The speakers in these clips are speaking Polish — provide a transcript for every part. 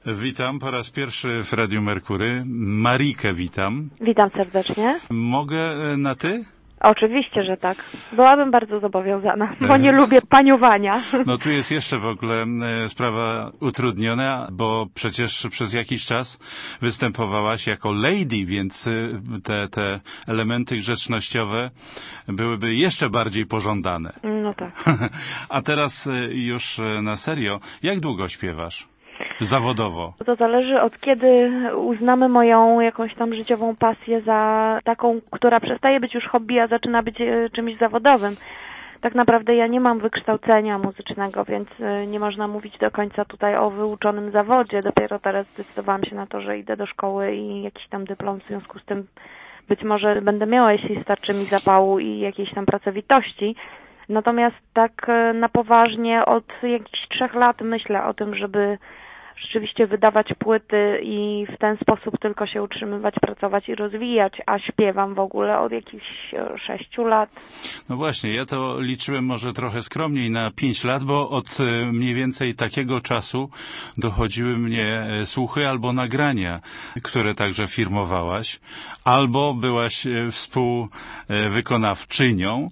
Witam po raz pierwszy w Radiu Merkury. Marikę witam. Witam serdecznie. Mogę na ty? Oczywiście, że tak. Byłabym bardzo zobowiązana, bo nie lubię paniowania. No tu jest jeszcze w ogóle sprawa utrudniona, bo przecież przez jakiś czas występowałaś jako lady, więc te elementy grzecznościowe byłyby jeszcze bardziej pożądane. No tak. A teraz już na serio, jak długo śpiewasz? Zawodowo. To zależy od kiedy uznamy moją jakąś tam życiową pasję za taką, która przestaje być już hobby, a zaczyna być czymś zawodowym. Tak naprawdę ja nie mam wykształcenia muzycznego, więc nie można mówić do końca tutaj o wyuczonym zawodzie. Dopiero teraz zdecydowałam się na to, że idę do szkoły i jakiś tam dyplom, w związku z tym być może będę miała, jeśli starczy mi zapału i jakiejś tam pracowitości. Natomiast tak na poważnie od jakichś 3 lat myślę o tym, żeby rzeczywiście wydawać płyty i w ten sposób tylko się utrzymywać, pracować i rozwijać, a śpiewam w ogóle od jakichś 6 lat. No właśnie, ja to liczyłem może trochę skromniej na 5 lat, bo od mniej więcej takiego czasu dochodziły mnie słuchy albo nagrania, które także firmowałaś, albo byłaś współwykonawczynią.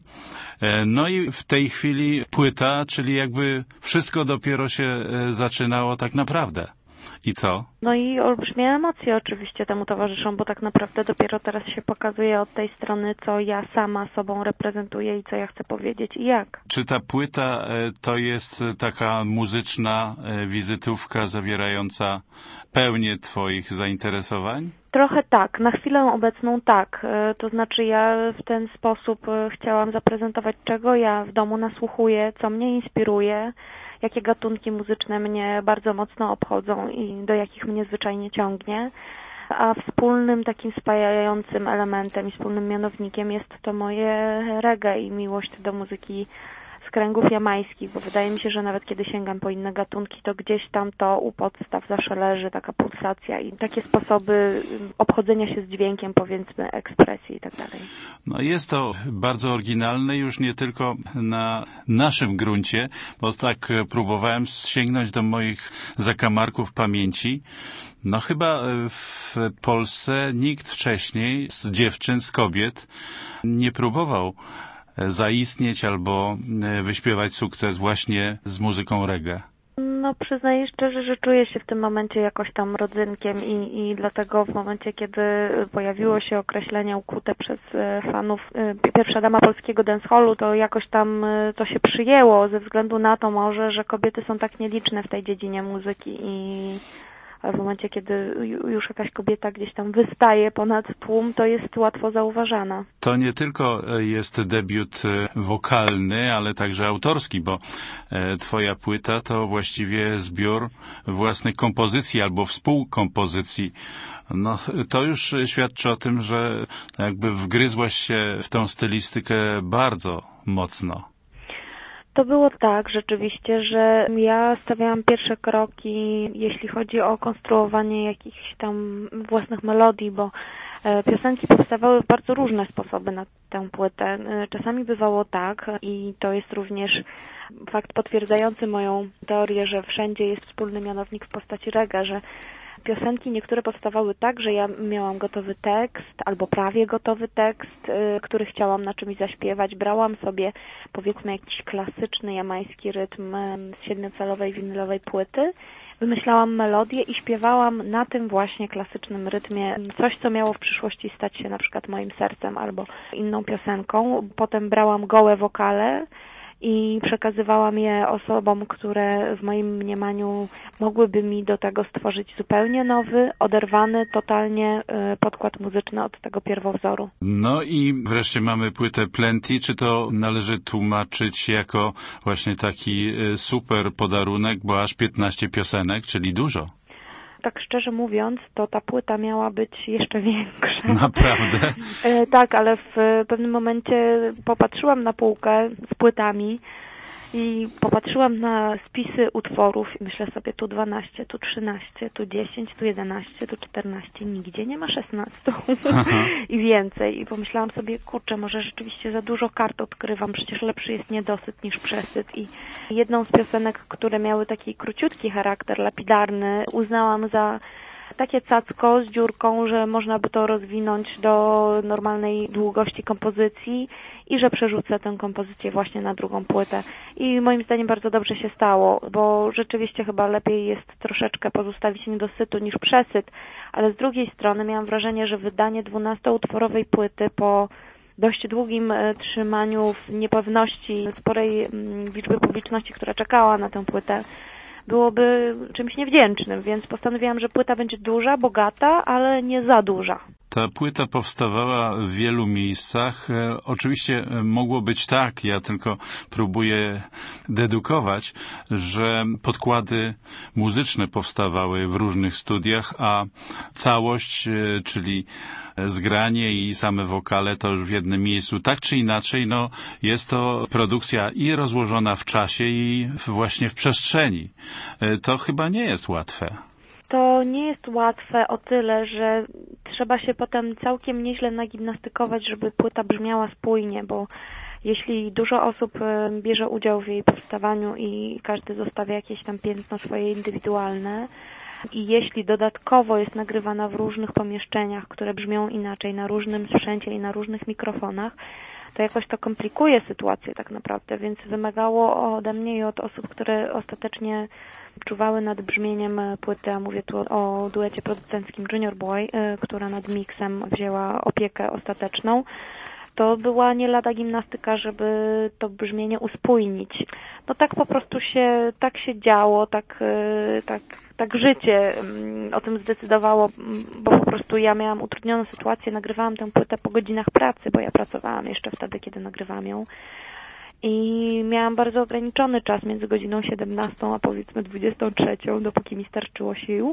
No i w tej chwili płyta, czyli jakby wszystko dopiero się zaczynało tak naprawdę. I co? No i olbrzymie emocje oczywiście temu towarzyszą, bo tak naprawdę dopiero teraz się pokazuje od tej strony, co ja sama sobą reprezentuję i co ja chcę powiedzieć i jak. Czy ta płyta to jest taka muzyczna wizytówka zawierająca pełnię twoich zainteresowań? Trochę tak, na chwilę obecną tak. To znaczy ja w ten sposób chciałam zaprezentować, czego ja w domu nasłuchuję, co mnie inspiruje, jakie gatunki muzyczne mnie bardzo mocno obchodzą i do jakich mnie zwyczajnie ciągnie. A wspólnym takim spajającym elementem i wspólnym mianownikiem jest to moje reggae i miłość do muzyki z kręgów jamańskich, bo wydaje mi się, że nawet kiedy sięgam po inne gatunki, to gdzieś tam to u podstaw zawsze leży taka pulsacja i takie sposoby obchodzenia się z dźwiękiem, powiedzmy, ekspresji i tak dalej. No jest to bardzo oryginalne już nie tylko na naszym gruncie, bo tak próbowałem sięgnąć do moich zakamarków pamięci. No chyba w Polsce nikt wcześniej z dziewczyn, z kobiet nie próbował zaistnieć albo wyśpiewać sukces właśnie z muzyką reggae. No przyznaję szczerze, że czuję się w tym momencie jakoś tam rodzynkiem i dlatego w momencie, kiedy pojawiło się określenie ukute przez fanów pierwsza dama polskiego dancehallu, to jakoś tam to się przyjęło ze względu na to może, że kobiety są tak nieliczne w tej dziedzinie muzyki ale w momencie, kiedy już jakaś kobieta gdzieś tam wystaje ponad tłum, to jest łatwo zauważana. To nie tylko jest debiut wokalny, ale także autorski, bo twoja płyta to właściwie zbiór własnych kompozycji albo współkompozycji. No, to już świadczy o tym, że jakby wgryzłaś się w tą stylistykę bardzo mocno. To było tak rzeczywiście, że ja stawiałam pierwsze kroki, jeśli chodzi o konstruowanie jakichś tam własnych melodii, bo piosenki powstawały w bardzo różne sposoby na tę płytę. Czasami bywało tak i to jest również fakt potwierdzający moją teorię, że wszędzie jest wspólny mianownik w postaci reggae, że piosenki niektóre powstawały tak, że ja miałam gotowy tekst albo prawie gotowy tekst, który chciałam na czymś zaśpiewać. Brałam sobie powiedzmy jakiś klasyczny jamański rytm z 7-calowej winylowej płyty, wymyślałam melodię i śpiewałam na tym właśnie klasycznym rytmie coś, co miało w przyszłości stać się na przykład moim sercem albo inną piosenką. Potem brałam gołe wokale i przekazywałam je osobom, które w moim mniemaniu mogłyby mi do tego stworzyć zupełnie nowy, oderwany totalnie podkład muzyczny od tego pierwowzoru. No i wreszcie mamy płytę Plenty. Czy to należy tłumaczyć jako właśnie taki super podarunek, bo aż 15 piosenek, czyli dużo? Tak szczerze mówiąc, to ta płyta miała być jeszcze większa. Naprawdę? Tak, ale w pewnym momencie popatrzyłam na półkę z płytami I popatrzyłam na spisy utworów i myślę sobie, tu 12, tu 13, tu 10, tu 11, tu 14, nigdzie nie ma 16 i więcej. I pomyślałam sobie, kurczę, może rzeczywiście za dużo kart odkrywam, przecież lepszy jest niedosyt niż przesyt. I jedną z piosenek, które miały taki króciutki charakter, lapidarny, uznałam za takie cacko z dziurką, że można by to rozwinąć do normalnej długości kompozycji i że przerzucę tę kompozycję właśnie na drugą płytę. I moim zdaniem bardzo dobrze się stało, bo rzeczywiście chyba lepiej jest troszeczkę pozostawić niedosytu niż przesyt, ale z drugiej strony miałam wrażenie, że wydanie 12-utworowej płyty po dość długim trzymaniu w niepewności sporej liczby publiczności, która czekała na tę płytę, byłoby czymś niewdzięcznym, więc postanowiłam, że płyta będzie duża, bogata, ale nie za duża. Ta płyta powstawała w wielu miejscach. Oczywiście mogło być tak, ja tylko próbuję dedukować, że podkłady muzyczne powstawały w różnych studiach, a całość, czyli zgranie i same wokale to już w jednym miejscu. Tak czy inaczej, no, jest to produkcja i rozłożona w czasie i właśnie w przestrzeni. To chyba nie jest łatwe. To nie jest łatwe o tyle, że trzeba się potem całkiem nieźle nagimnastykować, żeby płyta brzmiała spójnie, bo jeśli dużo osób bierze udział w jej powstawaniu i każdy zostawia jakieś tam piętno swoje indywidualne i jeśli dodatkowo jest nagrywana w różnych pomieszczeniach, które brzmią inaczej, na różnym sprzęcie i na różnych mikrofonach, to jakoś to komplikuje sytuację tak naprawdę, więc wymagało ode mnie i od osób, które ostatecznie czuwały nad brzmieniem płyty, a mówię tu o duecie producenckim Junior Boy, która nad miksem wzięła opiekę ostateczną, to była nie lada gimnastyka, żeby to brzmienie uspójnić. No tak po prostu się działo, tak życie o tym zdecydowało, bo po prostu ja miałam utrudnioną sytuację, nagrywałam tę płytę po godzinach pracy, bo ja pracowałam jeszcze wtedy, kiedy nagrywałam ją. I miałam bardzo ograniczony czas między godziną 17 a powiedzmy 23, dopóki mi starczyło sił.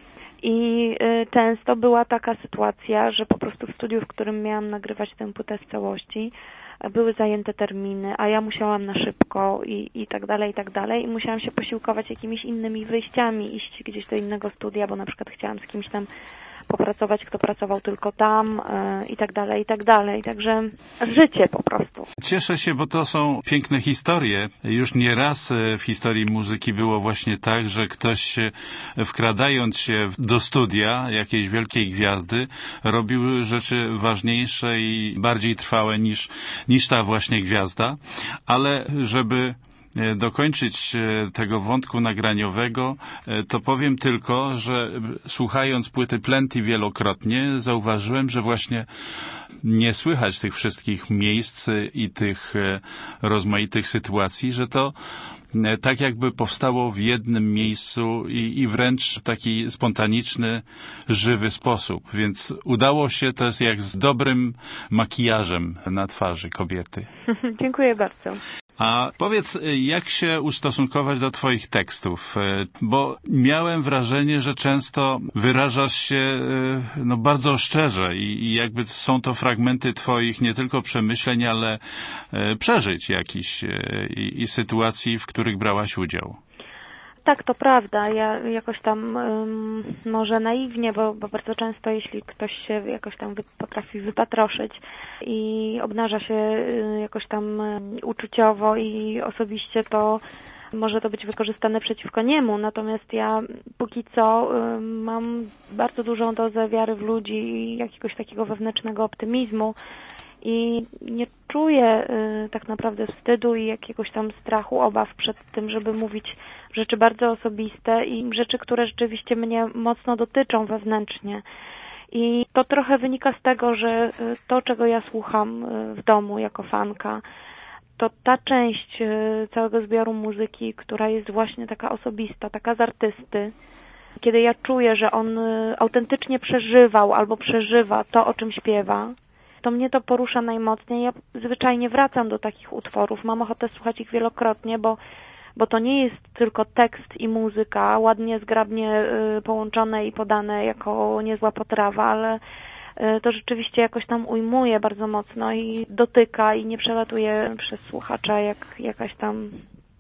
I często była taka sytuacja, że po prostu w studiu, w którym miałam nagrywać tę płytę w całości, były zajęte terminy, a ja musiałam na szybko i tak dalej, i tak dalej. I musiałam się posiłkować jakimiś innymi wyjściami, iść gdzieś do innego studia, bo na przykład chciałam z kimś tam popracować, kto pracował tylko tam i tak dalej, i tak dalej. Także życie po prostu. Cieszę się, bo to są piękne historie. Już nie raz w historii muzyki było właśnie tak, że ktoś wkradając się do studia jakiejś wielkiej gwiazdy robił rzeczy ważniejsze i bardziej trwałe niż ta właśnie gwiazda. Ale żeby dokończyć tego wątku nagraniowego, to powiem tylko, że słuchając płyty Plenty wielokrotnie zauważyłem, że właśnie nie słychać tych wszystkich miejsc i tych rozmaitych sytuacji, że to tak jakby powstało w jednym miejscu i wręcz w taki spontaniczny, żywy sposób. Więc udało się to jest jak z dobrym makijażem na twarzy kobiety. Dziękuję bardzo. A powiedz, jak się ustosunkować do twoich tekstów? Bo miałem wrażenie, że często wyrażasz się bardzo szczerze i jakby są to fragmenty twoich nie tylko przemyśleń, ale przeżyć jakichś i sytuacji, w których brałaś udział. Tak, to prawda. Ja jakoś tam może naiwnie, bo bardzo często jeśli ktoś się jakoś tam potrafi wypatroszyć i obnaża się jakoś tam uczuciowo i osobiście, to może to być wykorzystane przeciwko niemu. Natomiast ja póki co mam bardzo dużą dozę wiary w ludzi i jakiegoś takiego wewnętrznego optymizmu i nie czuję tak naprawdę wstydu i jakiegoś tam strachu, obaw przed tym, żeby mówić rzeczy bardzo osobiste i rzeczy, które rzeczywiście mnie mocno dotyczą wewnętrznie. I to trochę wynika z tego, że to, czego ja słucham w domu jako fanka, to ta część całego zbioru muzyki, która jest właśnie taka osobista, taka z artysty, kiedy ja czuję, że on autentycznie przeżywał albo przeżywa to, o czym śpiewa, to mnie to porusza najmocniej. Ja zwyczajnie wracam do takich utworów. Mam ochotę słuchać ich wielokrotnie, bo to nie jest tylko tekst i muzyka, ładnie, zgrabnie połączone i podane jako niezła potrawa, ale to rzeczywiście jakoś tam ujmuje bardzo mocno i dotyka i nie przelatuje przez słuchacza jak jakaś tam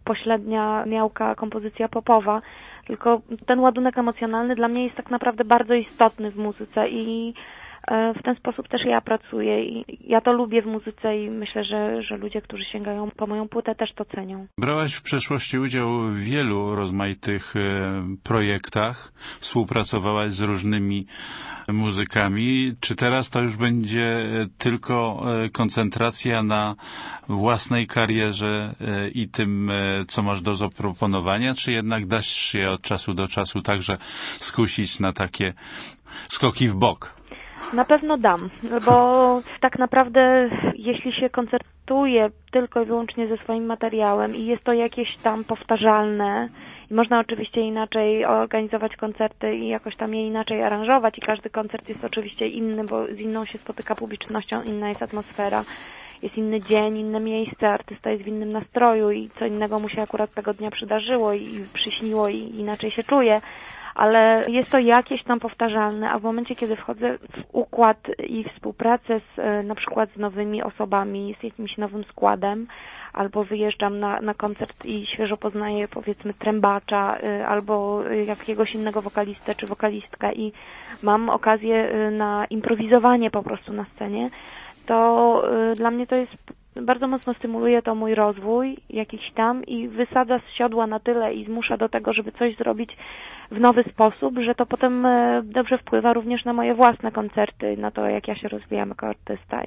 pośrednia, miałka kompozycja popowa, tylko ten ładunek emocjonalny dla mnie jest tak naprawdę bardzo istotny w muzyce i w ten sposób też ja pracuję i ja to lubię w muzyce i myślę, że ludzie, którzy sięgają po moją płytę, też to cenią. Brałaś w przeszłości udział w wielu rozmaitych projektach, współpracowałaś z różnymi muzykami. Czy teraz to już będzie tylko koncentracja na własnej karierze i tym, co masz do zaproponowania, czy jednak dasz się od czasu do czasu także skusić na takie skoki w bok? Na pewno dam, bo tak naprawdę jeśli się koncertuje tylko i wyłącznie ze swoim materiałem i jest to jakieś tam powtarzalne i można oczywiście inaczej organizować koncerty i jakoś tam je inaczej aranżować i każdy koncert jest oczywiście inny, bo z inną się spotyka publicznością, inna jest atmosfera, jest inny dzień, inne miejsce, artysta jest w innym nastroju i co innego mu się akurat tego dnia przydarzyło i przyśniło i inaczej się czuje, ale jest to jakieś tam powtarzalne, a w momencie, kiedy wchodzę w układ i współpracę na przykład z nowymi osobami, z jakimś nowym składem, albo wyjeżdżam na koncert i świeżo poznaję, powiedzmy, trębacza, albo jakiegoś innego wokalistę czy wokalistkę i mam okazję na improwizowanie po prostu na scenie, to dla mnie to jest, bardzo mocno stymuluje to mój rozwój jakiś tam i wysadza z siodła na tyle i zmusza do tego, żeby coś zrobić w nowy sposób, że to potem dobrze wpływa również na moje własne koncerty, na to, jak ja się rozwijam jako artysta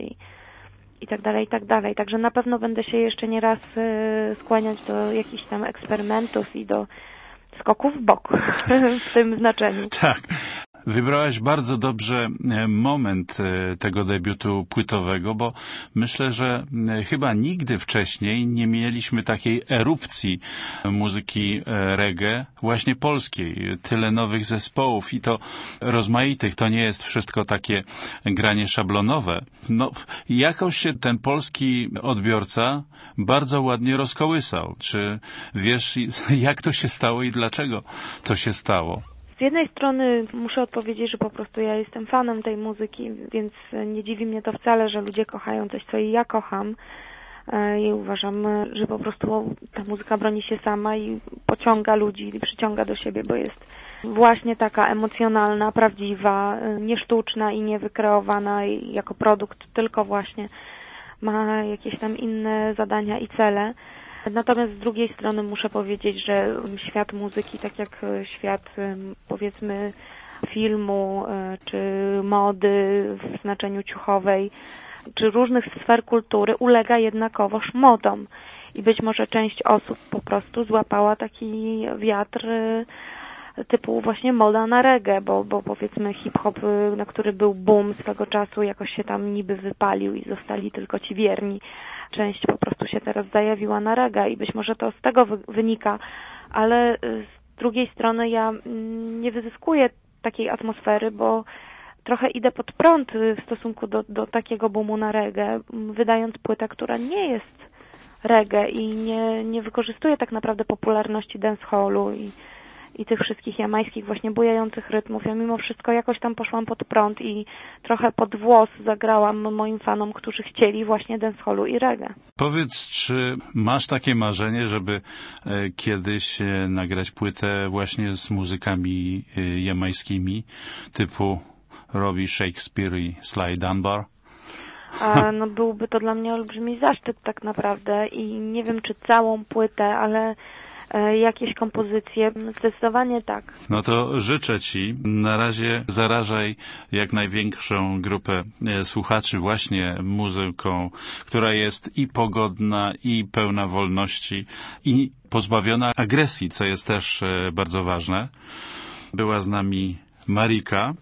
i tak dalej, i tak dalej. Także na pewno będę się jeszcze nie raz skłaniać do jakichś tam eksperymentów i do skoków w bok w tym znaczeniu. Tak. Wybrałaś bardzo dobrze moment tego debiutu płytowego, bo myślę, że chyba nigdy wcześniej nie mieliśmy takiej erupcji muzyki reggae, właśnie polskiej. Tyle nowych zespołów i to rozmaitych. To nie jest wszystko takie granie szablonowe. No, jakoś się ten polski odbiorca bardzo ładnie rozkołysał. Czy wiesz, jak to się stało i dlaczego to się stało? Z jednej strony muszę odpowiedzieć, że po prostu ja jestem fanem tej muzyki, więc nie dziwi mnie to wcale, że ludzie kochają coś, co i ja kocham. I uważam, że po prostu ta muzyka broni się sama i pociąga ludzi i przyciąga do siebie, bo jest właśnie taka emocjonalna, prawdziwa, niesztuczna i niewykreowana jako produkt, tylko właśnie ma jakieś tam inne zadania i cele. Natomiast z drugiej strony muszę powiedzieć, że świat muzyki, tak jak świat, powiedzmy, filmu, czy mody w znaczeniu ciuchowej, czy różnych sfer kultury ulega jednakowoż modom. I być może część osób po prostu złapała taki wiatr typu właśnie moda na reggae, bo powiedzmy hip-hop, na który był boom swego czasu, jakoś się tam niby wypalił i zostali tylko ci wierni. Część po prostu się teraz zajawiła na reggae i być może to z tego wynika, ale z drugiej strony ja nie wyzyskuję takiej atmosfery, bo trochę idę pod prąd w stosunku do takiego boomu na reggae, wydając płytę, która nie jest reggae i nie wykorzystuje tak naprawdę popularności dancehallu i tych wszystkich jamańskich właśnie bujających rytmów. Ja mimo wszystko jakoś tam poszłam pod prąd i trochę pod włos zagrałam moim fanom, którzy chcieli właśnie dancehallu i reggae. Powiedz, czy masz takie marzenie, żeby kiedyś nagrać płytę właśnie z muzykami jamańskimi typu Robbie Shakespeare i Sly Dunbar? No byłby to dla mnie olbrzymi zaszczyt tak naprawdę i nie wiem, czy całą płytę, ale jakieś kompozycje, zdecydowanie tak. No to życzę Ci. Na razie zarażaj jak największą grupę słuchaczy właśnie muzyką, która jest i pogodna, i pełna wolności, i pozbawiona agresji, co jest też bardzo ważne. Była z nami Marika.